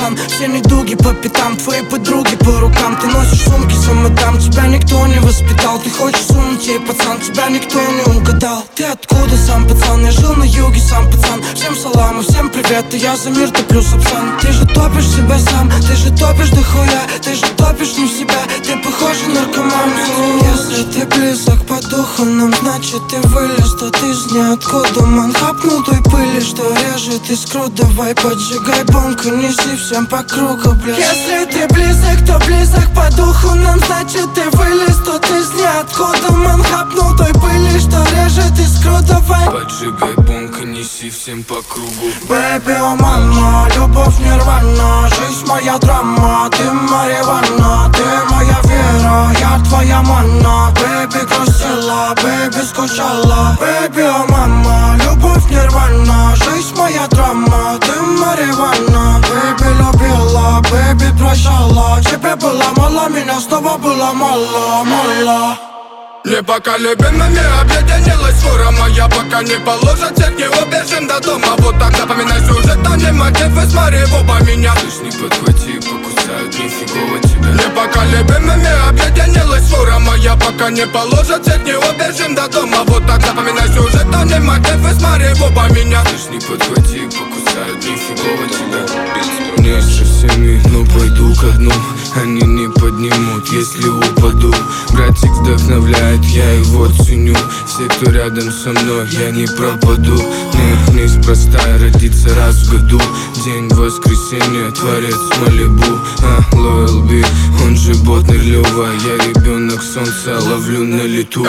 пацан. Все недуги по пятам, твои подруги по рукам. Ты носишь сумки самодам, тебя никто не воспитал. Ты хочешь сунуть ей, пацан, тебя никто не угадал. Ты откуда сам, пацан? Я жил на юге, сам пацан. Всем салам и всем привет, и я за мир топлю, сапсан. Ты же топишь себя сам, ты же топишь дохуя. Ты же топишь не в себя, ты похож на наркоман. Если ты близок по духу нам, значит ты вылез тут из ниоткуда. Ман хапнул той пыли, что режет искру. Давай поджигай бомб и неси всем по кругу, блядь. Если ты близок, то близок по духу нам, значит ты вылез тут из ниоткуда. Ман хапнул той пыли, что режет искру. Давай поджигай бомб и неси всем по кругу. Бэби, о мама, любовь нирвана, жизнь моя драма. Ты марихуана, ты моя вера, я твоя манна. Бэби грустила, бэби скучала. Бэби, о мама, любовь нирвана, жизнь моя драма. Ты марихуана, бэби любила, бэби прощала. Тебе было мало, меня снова было мало, мало. Непоколебимыми объединилась фура моя, пока не положат всех, не убежим до дома. Вот так запоминай сюжет, а не мотивы, смотри в оба меня. Слышь, не подхвати, покусают нифигово тебя. Непоколебимыми объединилась фура моя, пока не положат всех, не убежим до дома. Вот так запоминай сюжет, а не мотивы, смотри в оба меня. Слышь, не подхвати, покусают нифигово тебя. Вместе с всеми, но пойду ко дну. Они не поднимут, если упаду. Братик вдохновляет, я его ценю. Все, кто рядом со мной, я не пропаду. Неспроста родиться раз в году. День воскресенья, творец Малибу. Лоял Би, он же бот Нерлёва. Я ребенок солнца, ловлю на лету.